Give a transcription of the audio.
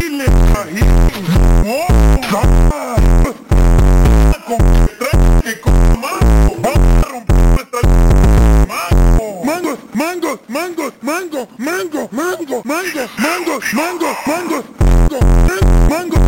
Chile, con que con mango, vamos a romper nuestra mango, mango, mango, mango, mango, mango, mango, mango, mango, mango, mango, mango, mango.